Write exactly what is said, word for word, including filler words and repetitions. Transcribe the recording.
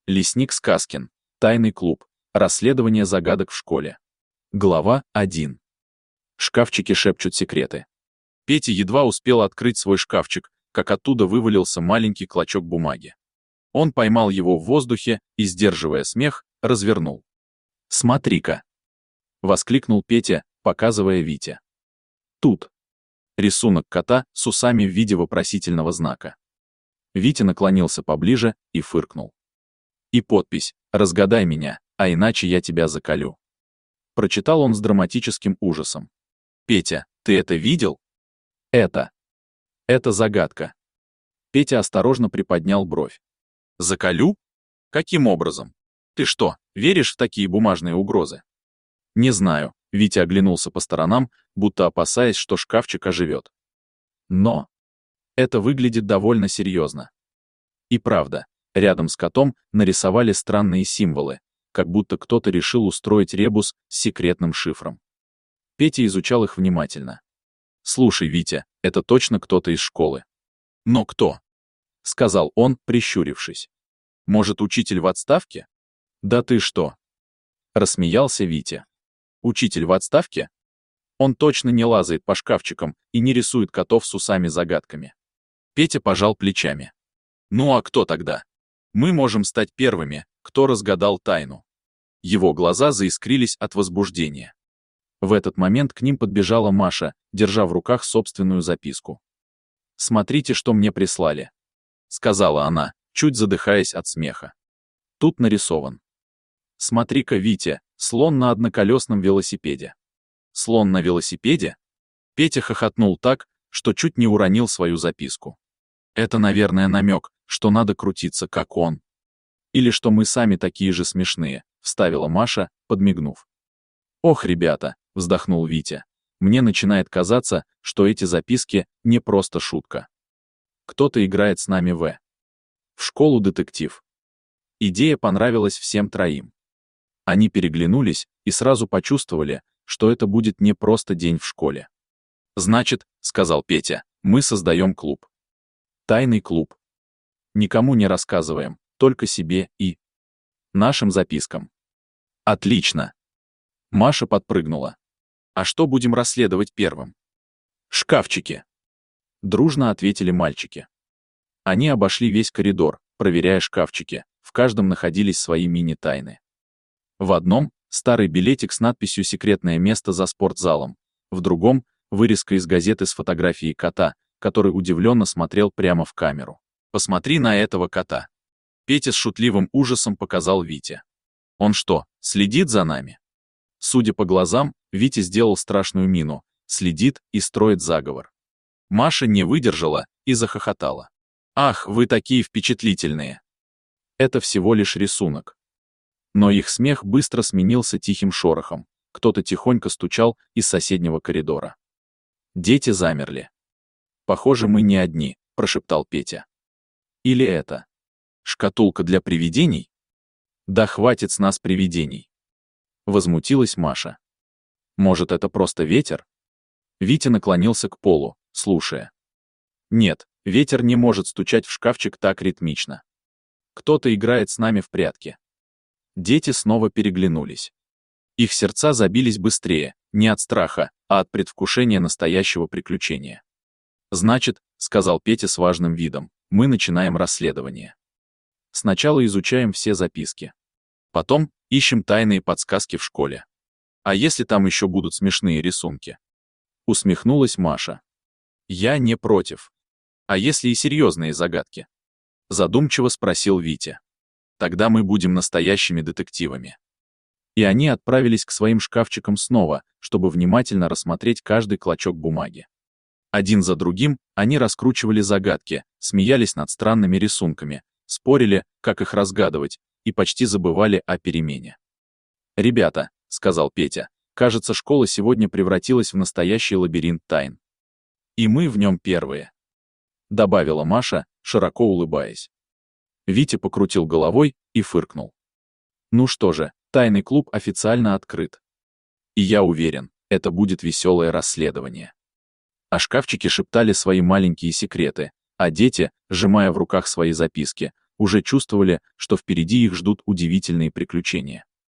Лесник Сказкин. Тайный клуб. Расследование загадок в школе. Глава один. Шкафчики шепчут секреты. Петя едва успел открыть свой шкафчик, как оттуда вывалился маленький клочок бумаги. Он поймал его в воздухе и, сдерживая смех, развернул. «Смотри-ка!» — воскликнул Петя, показывая Вите. Тут рисунок кота с усами в виде вопросительного знака. Витя наклонился поближе и фыркнул. И подпись «Разгадай меня, а иначе я тебя заколю». Прочитал он с драматическим ужасом. «Петя, ты это видел?» «Это. Это загадка». Петя осторожно приподнял бровь. «Заколю? Каким образом? Ты что, веришь в такие бумажные угрозы?» «Не знаю», — Витя оглянулся по сторонам, будто опасаясь, что шкафчик оживет. «Но это выглядит довольно серьезно». И правда, рядом с котом нарисовали странные символы, как будто кто-то решил устроить ребус с секретным шифром. Петя изучал их внимательно. «Слушай, Витя, это точно кто-то из школы». «Но кто?» — сказал он, прищурившись. «Может, учитель в отставке?» «Да ты что?» — рассмеялся Витя. «Учитель в отставке? Он точно не лазает по шкафчикам и не рисует котов с усами-загадками». Петя пожал плечами. «Ну а кто тогда? Мы можем стать первыми, кто разгадал тайну». Его глаза заискрились от возбуждения. В этот момент к ним подбежала Маша, держа в руках собственную записку. «Смотрите, что мне прислали», — сказала она, чуть задыхаясь от смеха. Тут нарисован. «Смотри-ка, Витя, слон на одноколесном велосипеде». «Слон на велосипеде?» Петя хохотнул так, что чуть не уронил свою записку. «Это, наверное, намек, что надо крутиться, как он. Или что мы сами такие же смешные», — вставила Маша, подмигнув. «Ох, ребята», — вздохнул Витя, — «мне начинает казаться, что эти записки не просто шутка. Кто-то играет с нами в в школу детектив». Идея понравилась всем троим. Они переглянулись и сразу почувствовали, что это будет не просто день в школе. «Значит, — сказал Петя, — мы создаем клуб. Тайный клуб. Никому не рассказываем, только себе и нашим запискам». «Отлично!» Маша подпрыгнула. «А что будем расследовать первым?» «Шкафчики!» Дружно ответили мальчики. Они обошли весь коридор, проверяя шкафчики, в каждом находились свои мини-тайны. В одном — старый билетик с надписью «Секретное место за спортзалом», в другом — вырезка из газеты с фотографией кота, который удивленно смотрел прямо в камеру. «Посмотри на этого кота!» Петя с шутливым ужасом показал Вите. «Он что, следит за нами?» Судя по глазам, Витя сделал страшную мину, следит и строит заговор. Маша не выдержала и захохотала. «Ах, вы такие впечатлительные!» Это всего лишь рисунок. Но их смех быстро сменился тихим шорохом. Кто-то тихонько стучал из соседнего коридора. Дети замерли. «Похоже, мы не одни», — прошептал Петя. «Или это шкатулка для привидений?» «Да хватит с нас привидений!» Возмутилась Маша. «Может, это просто ветер?» Витя наклонился к полу, слушая. «Нет, ветер не может стучать в шкафчик так ритмично. Кто-то играет с нами в прятки». Дети снова переглянулись. Их сердца забились быстрее, не от страха, а от предвкушения настоящего приключения. «Значит, — сказал Петя с важным видом, — мы начинаем расследование. Сначала изучаем все записки. Потом ищем тайные подсказки в школе. А если там еще будут смешные рисунки?» Усмехнулась Маша. «Я не против. А если и серьезные загадки?» Задумчиво спросил Витя. «Тогда мы будем настоящими детективами». И они отправились к своим шкафчикам снова, чтобы внимательно рассмотреть каждый клочок бумаги. Один за другим они раскручивали загадки, смеялись над странными рисунками, спорили, как их разгадывать, и почти забывали о перемене. «Ребята, — сказал Петя, — кажется, школа сегодня превратилась в настоящий лабиринт тайн. И мы в нем первые», — добавила Маша, широко улыбаясь. Витя покрутил головой и фыркнул. «Ну что же, тайный клуб официально открыт. И я уверен, это будет веселое расследование». А шкафчики шептали свои маленькие секреты, а дети, сжимая в руках свои записки, уже чувствовали, что впереди их ждут удивительные приключения.